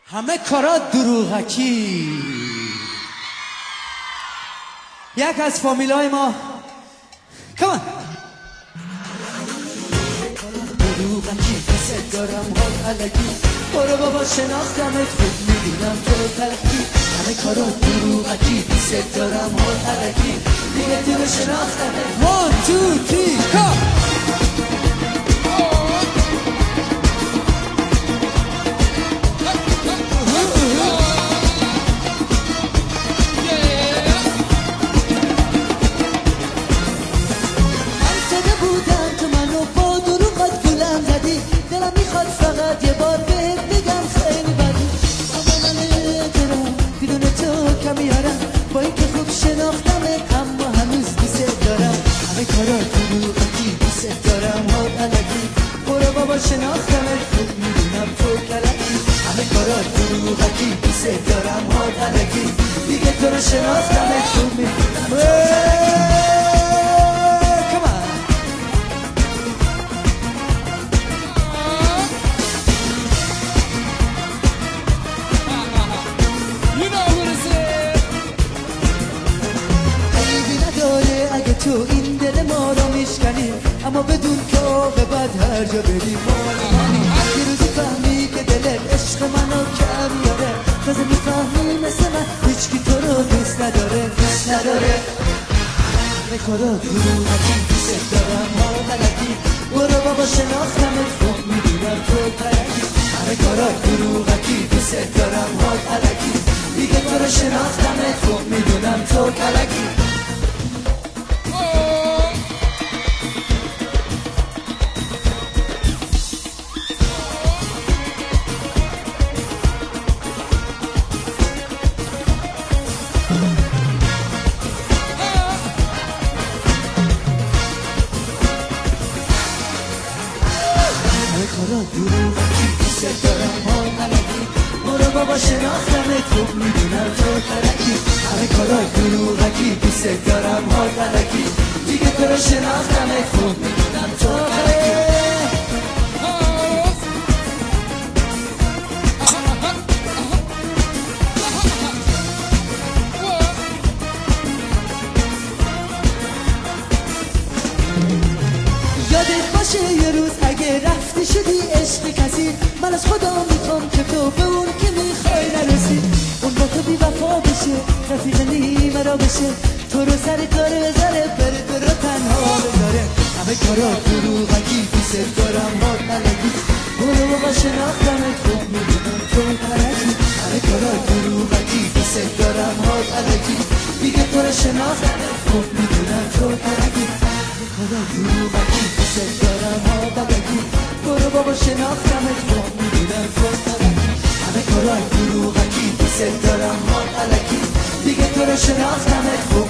همه کارات دروغکی. یک از فامیلای ما کمان دروغکی کست دارم حال علکی برو بابا شناختمت خوب میدونم تو تلکی همه کارات دروغکی کست دارم حال علکی دیگه تو رو شناختمت 1 2 3 کام با اینکه خوب شناختمت اما هنوز دوست دارم همه کارا دروغکی دوست دارم حال علکی برو بابا شناختمت خوب میدونم تو کلکی همه کارا دروغکی دوست دارم حال علکی دیگه تو رو شناختمت خوب میدونم تو این دل ما رو میشکنی اما بدون که عاقبت هر جا بری مال منی یه روزی فهمی که دلت عشق منو کم یاره تازه میفهمی مثل من هیچکی تو رو دوست نداره همه کارا دروغکی دوست دارم حال غلطی برو بابا شناختمت خوب میدونم تو ترکی همه کارا دروغکی دوست دارم حال غلطی دیگه تو رو شناختمت خوب میدونم تو کلکی کارا دروغکی دوست دارم حال علکی برو بابا شناختمت خوب میدونم تو ترکی همه کارا دروغکی دوست دارم حال علکی دیگه تو رو شناختمت خوب میدونم تو ترکی یادت باشه یه روز اگه رفتی شدی عشق کسی من از خدا میخوام که تو به اون که میخوای نرسی اون با تو بی وفا بشه رفیق نیمه را بشه تو رو سر کار بذاره بره تو رو تنها بذاره همه کارا دروغکی دوست دارم حال علکی برو بابا شناختمت خوب میدونم تو ترکی همه کارا دروغکی دوست دارم حال علکی دیگه تو رو شناختمت خوب میدونم تو ترکی کارا دروغکی دوست دارم حال علکی برو بابا شناختمت خوب میدونم تو ترکی همه کارا دروغکی دوست دارم حال علکی دیگه تو رو شناختمت خوب